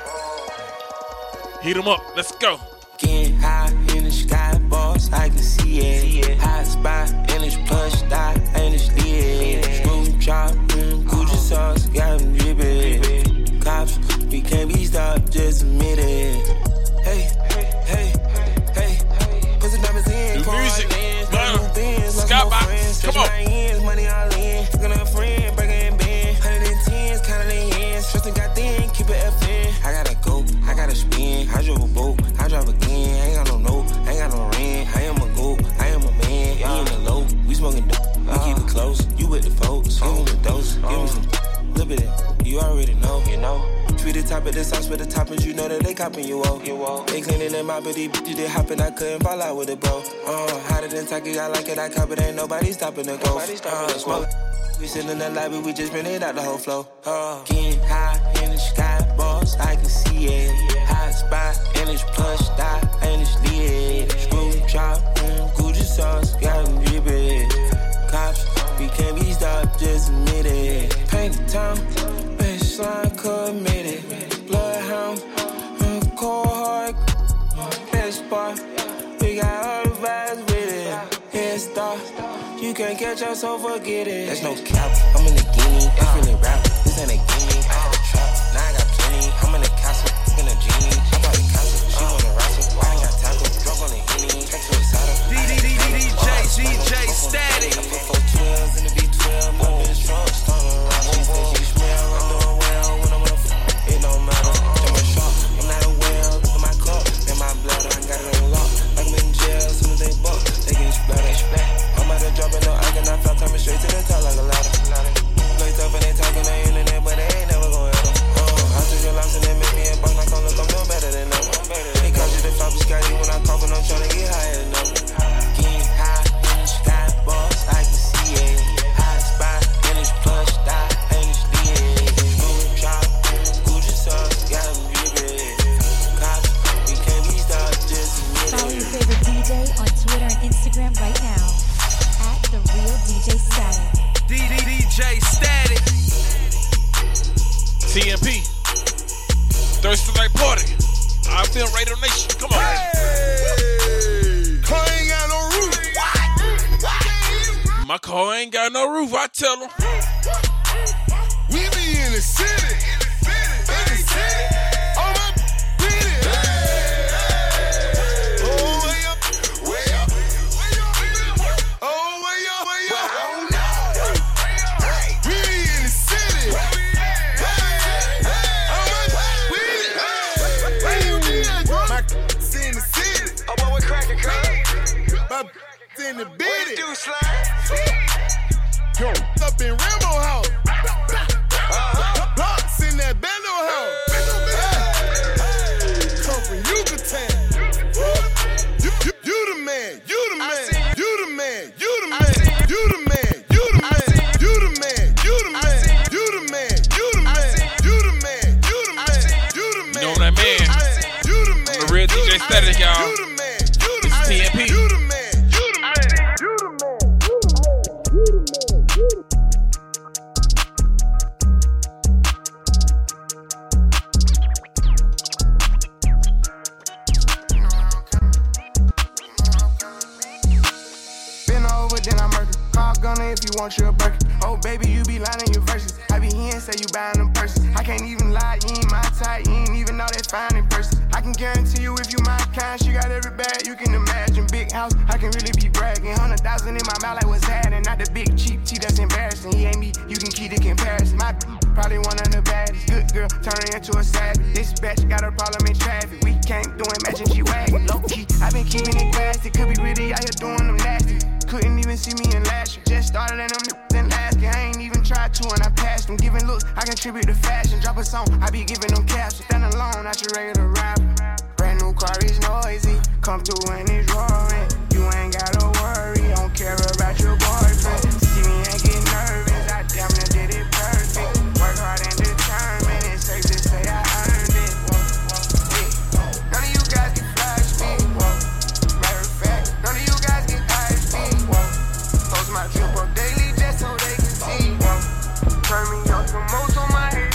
Heat them up. Let's go. Getting high in the sky, boss, I can see it. High spot in this plush dot, and it's lit. Screw chop, mm, Gucci sauce, got them drippin'. Cops, we can't be stopped, just admit it. Hey, hey, hey, put some diamonds in. New music, man. Skybox, come on. Money all in, fucking a friend, breaking band. Hundred and tens, counting the ends. Trusting got thin, keep it F in. I gotta go, I gotta spin. I drove a boat, I drive again. I ain't got no note, I ain't got no rent. I am a goat, I am a man. We in the low, we smoking dope. We keep it close, you with the folks. Give me the dose, give me some little bit. You already know, you know. Treat the top of the sauce with the toppings, you know that they copping you all. You all. They cleaning them out, but these bitches they hopping. I couldn't fall out with it, bro. Uh, hotter than Taki, I like it, I cop it. Ain't nobody stopping the go. Uh, smoke. We sitting in the lobby, we just been it out the whole flow. Uh, getting high in the sky, boss, I can see it. High spot in this plush dot, and it's lit. Screw chop, mm, Gucci sauce, got them drippin'. Cops, we can't be stopped, just admit it. Paint the town, baseline committed. Bloodhound, mm, cold hard, best part. We got all the vibes with it. Head start, you can't catch us, so forget it. There's no cap, I'm in the guinea. It's really rap, this ain't a gimme. I had a trap, now I got plenty. I'm in the castle, in a genie. I bought the castle, she wanna wrestle. I ain't got tackle, drunk on the henny. Catch you inside D J, D J Static. I put four twelves in the V twelve, my bitch drunk, starting around. She said she smell, I'm doing well when I'm on the f- it don't matter. I'm a shark, I'm not a whale. Look at my cup, and my blood, I got it on lock. Like I'm in jail, as soon as they buck, they get splattered. I'm about to drop it, no, I cannot fly, coming straight to the top like a ladder. Play tough and they talking on the internet, but they ain't never gon' hit them. Uh, I took your loss and they make me a boss, like I'm look, I'm no better than them. They call you the flop, Scotty, when I cough and I'm tryna get higher than them. Getting high in the sky, boss, I can see it. High spot in this plush dot, and it's lit. Smooth drop, Gucci sauce, got them drippin'. Cops, we can't be stopped, just admit it. Follow your favorite D J on Twitter and Instagram right now. At The Real D J Static. D J Static. T N P. Thursday Night Party. I feel Radio Nation. Come on. Hey! Car ain't got no roof. My car ain't got no roof, I tell them. We be in the city. In the city. All my with it. Oh, way up. Way up. Oh, way up. Way up. We be in the city. All my with it. Where you be at, bro? My in the city. Oh, boy, we're cracking, cuz. My in the bitty. What you do, slime? Up in Rambo house. Uh-huh. Blocks in that Bando house. Hey. Come from Yucatan. You, you, you the man. You the man. You the man. You the man. You the man. You the man. You the man. You the man. You the man. You the man. if you want your Birkin. Oh, baby, you be lying your verses. I be here and say you buying them purses. I can't even lie, you ain't my type. You ain't even know that fine in person. I can guarantee you if you my kind, she got every bag you can imagine. Big house, I can really be bragging. Hundred thousand in my mouth like what's happening. Not the big cheap tea that's embarrassing. He ain't me, you can keep the comparison. My probably one of the baddest. Good girl, turning into a savage. This bitch got a problem in traffic. We can't do it, matching G wagon. Low key, I been keeping it classy. Could be really out here doing them nasty. Couldn't even see me in last year. Just started in them then last year. I ain't even tried to and I passed them. Giving looks, I contribute to fashion. Drop a song, I be giving them caps. Stand alone, not your regular rapper. Brand new car is noisy. Come through and it's roaring. You ain't gotta worry, don't care about your boyfriend. See me and get nervous, I damn near did it perfect. Work hard and determined, it's safe to say I earned it. Yeah. None of you guys can flash me. Matter of fact, none of you guys can hide me. Post my drip up daily just so they can see. Turn me on to most on my head.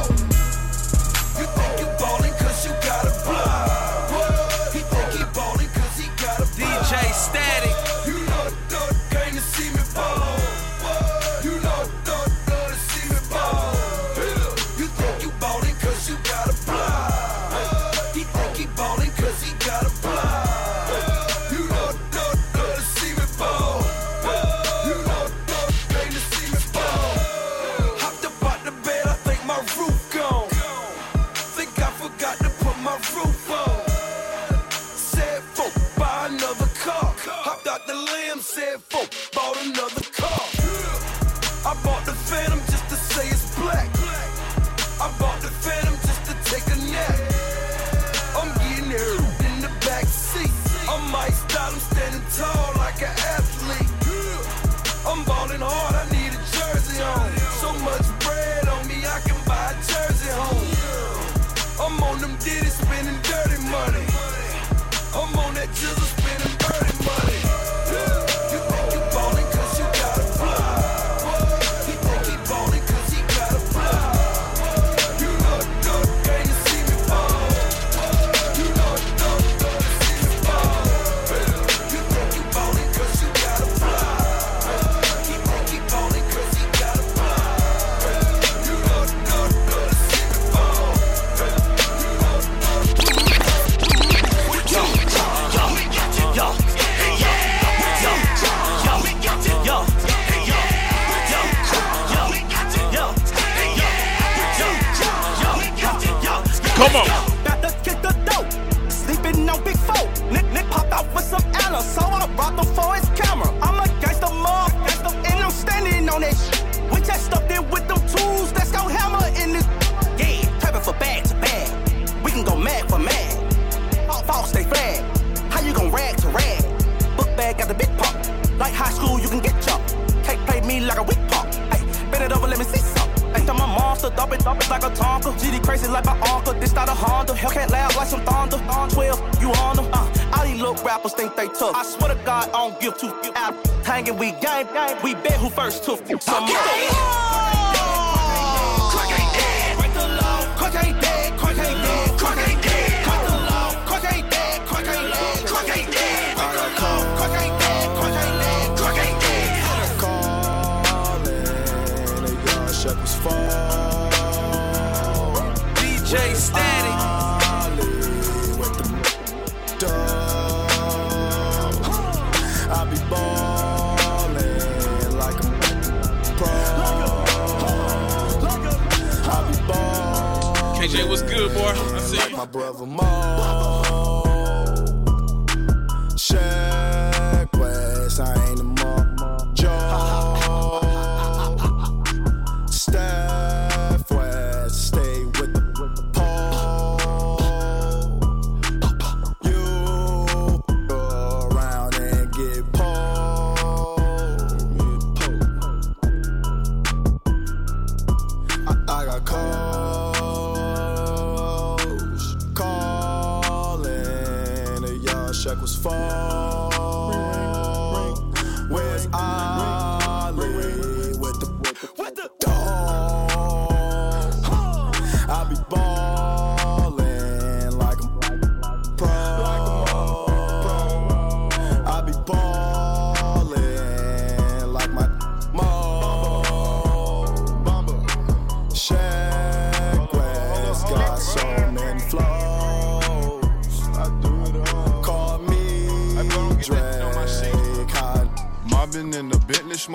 You think you ballin' cause you got a block. He think he ballin' cause he got a block. D J Static. You know the came to see me ball. You know the to see me ball. You think you ballin' cause you got a block. He think he ballin' cause he got a block. You know the to see me ball. You know the came to see me ball. Hopped up out the bed, I think my roof gone. Think I forgot to put my roof on. Said folk, buy another car. Hopped out the lamb, said folk, bought another car. I bought the Phantom just to say it's black. I bought the Phantom just to take a nap. I'm getting here in the back seat. I'm iced out, I'm standing tall like an athlete. I'm ballin' hard, I need a jersey on. So much bread on me, I can buy a jersey home. I'm on them Diddy spending dirty money. I'm on that jizzle spending dirty money. You think you ballin' cause you got a block. He think he ballin' cause he got a block. You know the came to see me ball. You know the to see me ball. You think you ballin' cause you got a block. He think he ballin' cause he got a block. You know the to see me ball. Come on. About to kick the dope. Sleeping on big four. Nick, Nick popped out with some Anna, so I robbed him for his camera. I'm a gangster mob, and I'm standing on that shit. We just stuffed in with them tools, let's go hammer in this. Yeah, trapping for bag to bag. We can go mad for mad. All false, stay flag. How you gon' rag to rag? Book bag got the big pop. Like high school, you can get chopped. Can't play me like a weak pop. Hey, bend it over, let me see some. Ain't I'm a monster, dump it, dump it like a Tonka. G D crazy like my uncle, this not a Honda. Hellcat loud like some thunder. On twelve, you on them. Uh, all these little rappers think they tough. I swear to God, I don't give two out. Hanging, we game, game. We bet who first took some more. Crack ain't dead. Break the law. Crack ain't dead. Crack ain't dead. Crack ain't dead. Break the law. Crack ain't dead. Crack ain't dead. Crack ain't dead. Break the law. Crack ain't dead. Crack ain't dead. Crack ain't dead. Calling, the young shepherds fall. D J Static. I be ballin' like a pro. I be ballin'. K J, what's good, boy? I see like you. my brother Mo. Shaq West, I ain't a mo. Joe. Steph West, stay with the pole. You go around and get pole. I, I got coach, call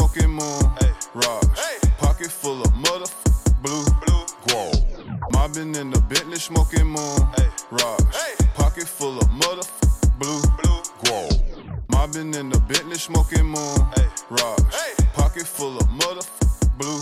smoking moon. Rocks. Pocket full of motherfucking blue. Guap. Mobbing in the Bentley smoking moon. Rocks. Pocket full of motherfucking blue. Guap. Mobbing in the Bentley smoking moon. Rocks. Pocket full of motherfucking blue.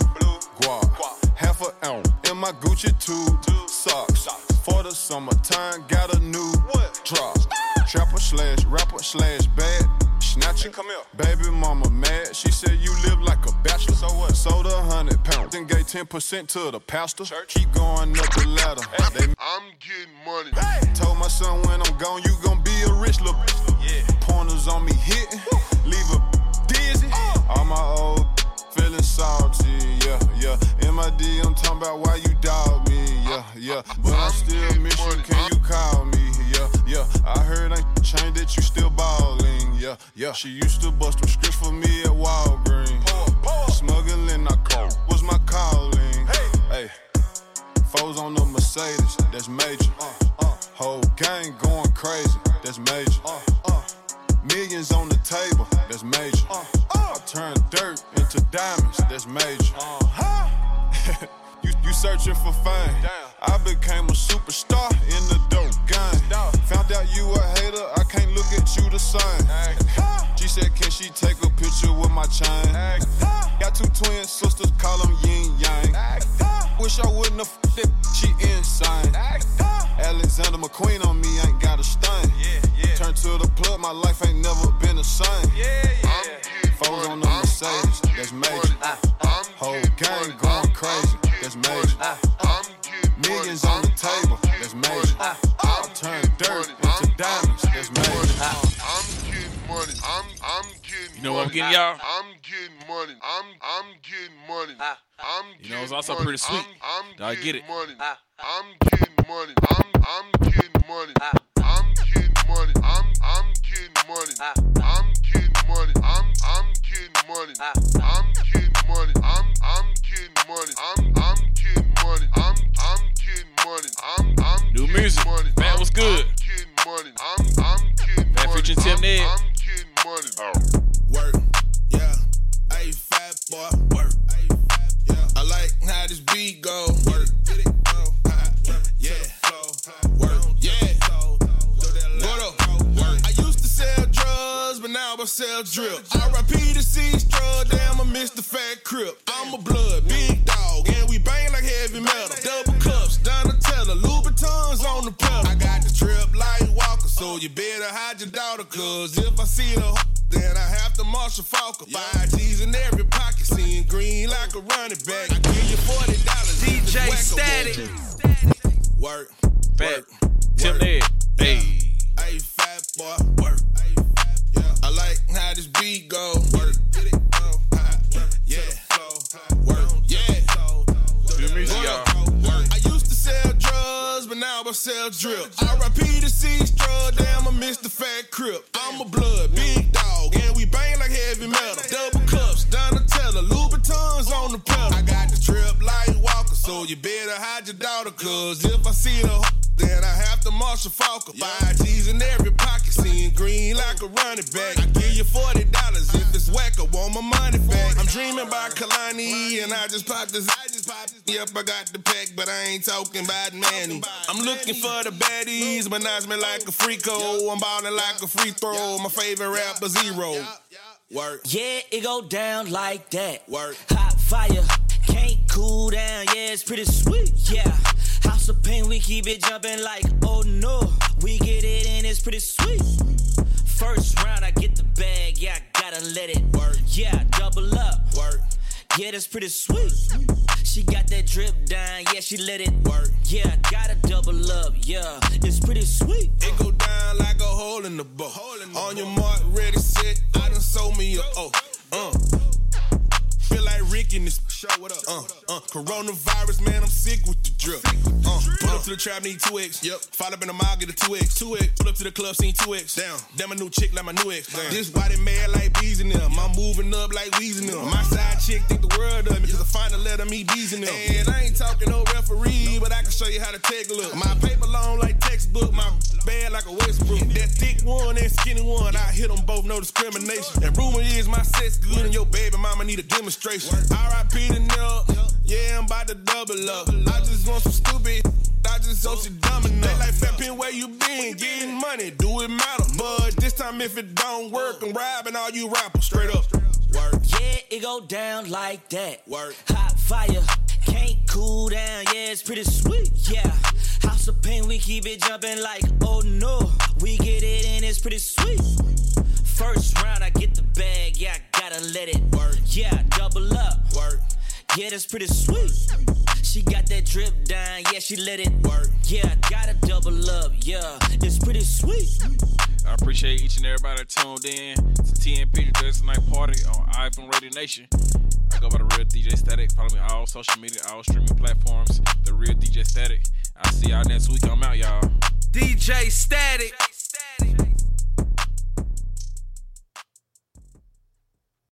Guap. Half an ounce in my Gucci tube. Socks. For the summertime, got a new drop. Trapper slash rapper slash bad snatcher. Come here. Baby mama mad. She said you live like a bachelor. So what? Sold a hundred pounds. Then gave ten percent to the pastor. Church. Keep going up the ladder. Hey. They, I'm getting money. Hey. Told my son when I'm gone, you gon' be a rich little yeah. Pointers on me hitting. Leave a dizzy. Uh. All my old feeling salty. Yeah, yeah. M I D, I'm talking about why you dog me. Yeah, yeah. But I'm, I'm still miss you. Can I'm... you call me? Yeah, yeah. I heard I changed that you still ballin'. Yeah, yeah. She used to bust them scripts for me at Walgreens. Pour, pour. Smuggling, I call was my calling. Hey, hey. Foes on the Mercedes, that's major. Uh, uh. Whole gang going crazy, that's major. Uh, uh. Millions on the table, that's major. Uh, uh. I turn dirt into diamonds, that's major. Uh-huh. You, you searching for fame. Damn. I became a superstar in the dope game. Damn. Found out you a hater, I can't look at you the same. Hey. She said, can she take a picture with my chain? Hey. Got two twin sisters, call them yin yang. Hey. Wish I wouldn't have f***ed that, she insane. Hey. Alexander McQueen on me, ain't got a stain. Yeah, yeah. Turn to the plug, my life ain't never been the same. Yeah, yeah. Foes on the Mercedes, that's major. Uh, uh, Whole gang going crazy. That's major. Uh, uh, Millions on the table. That's major. Uh, uh, I turn dirt into diamonds. That's major. Uh, I'm getting money. I'm I'm getting. You know what I'm getting, y'all? I'm getting money. I'm I'm getting money. Uh, I'm you know it's also pretty sweet. I'm, I'm I get it. Money. Uh, I'm getting money. I'm I'm getting money. Uh, I'm getting money. I'm I'm getting money. Uh, I'm getting money. I'm I'm getting money. Uh, I'm getting money. I'm I'm getting money. I'm I'm getting money. I'm I'm getting money. I'm I'm new music. Money. Man, what's good? I'm getting money. I'm I'm getting Man, money. featuring Tim Ned. I'm getting money. Oh. Work, yeah. Hey, fat boy, work. Yeah. I like how this beat go. Work, get it go. Yeah, work, yeah. Go to work. I used to sell drugs, but now I sell drip. R I P to C-Strug, damn, I missed the fat crib. I'm a blood, big dog, and we bang like heavy metal. Double cups, Donatella, Louboutins on the pedal. I got the trip light walker, so you better hide your daughter, cause if I see the h- then I have to Marshall Falker. Five G's in every pocket, seeing green like a running back. I give you forty dollars. D J Static. Work, fat. Tim Ned. Hey. Hey, fat boy, work. Yeah. I like how this beat go. Work, get it go. Yeah, work, yeah. Good music, y'all. I used to sell drugs, but now I sell drip. R I P to C-Strug, damn, I missed the fat crib. I'm a blood, big dog, and we bang like heavy metal. Double cups, Donatella, Louboutins on the pedal. I got the trip light walker, so you better hide your daughter, cause if I see the h- then I have to Marshall Falker. Five G's in every pocket, seeing green like a running back. I give you forty dollars if it's whack, I want my money back. I'm dreaming about Kalani, and I just popped this. I just popped this. Yep, I got the pack, but I ain't talking about Manny. I'm looking for the baddies, but knots me like a freako. I'm ballin' like a free throw. My favorite rapper, Zero. Work. Yeah, it go down like that. Work. Hot fire, can't cool down. Yeah, it's pretty sweet. Yeah. House of pain, we keep it jumping like, oh no. We get it and it's pretty sweet. First round, I get the bag, yeah, I gotta let it work. Yeah, double up. Work. Yeah, that's pretty sweet. She got that drip down, yeah, she let it work. Yeah, gotta double up, yeah, it's pretty sweet. It go down like a hole in the boat. On your mark, ready, set, I done sold me a oh, uh. Feel like Rick in this show, what up? Uh, uh, coronavirus, man, I'm sick with the drip. Uh, pull up to the trap, need two X. Yep. Fall up in the mall, get a two X. two X. Pull up to the club, seen two X. Damn. Damn, a new chick like my new ex. Damn. This white mad like bees in them. I'm moving up like Weezy in them. My side chick chick think the world of me, cause I finally let them eat these in them. And I ain't talking no referee, but I can show you how to take a look. My paper long like textbook, my bad like a Westbrook. That thick one and skinny one, I hit them both, no discrimination. And rumor is my sex good and your baby mama need a demonstration. R I P the nub, yeah, I'm about to double up. I just want some stupid, I just hope she dumb enough. They like Fat Pin, where you been? Getting money, do it matter. But this time if it don't work, I'm robbing all you rappers, straight up. Work. Yeah, it go down like that. Work. Hot fire, can't cool down. Yeah, it's pretty sweet. Yeah, House of Pain, we keep it jumping like oh no. We get it and it's pretty sweet. First round, I get the bag. Yeah, I gotta let it work. Yeah, double up. Work. Yeah, that's pretty sweet. She got that drip down. Yeah, she let it work. Yeah, gotta double up. Yeah, it's pretty sweet. I appreciate each and everybody that tuned in to T N P Thursday Night Party on iPhone Radio Nation. I go by The Real D J Static. Follow me on all social media, all streaming platforms. The Real D J Static. I'll see y'all next week. I'm out, y'all. D J Static.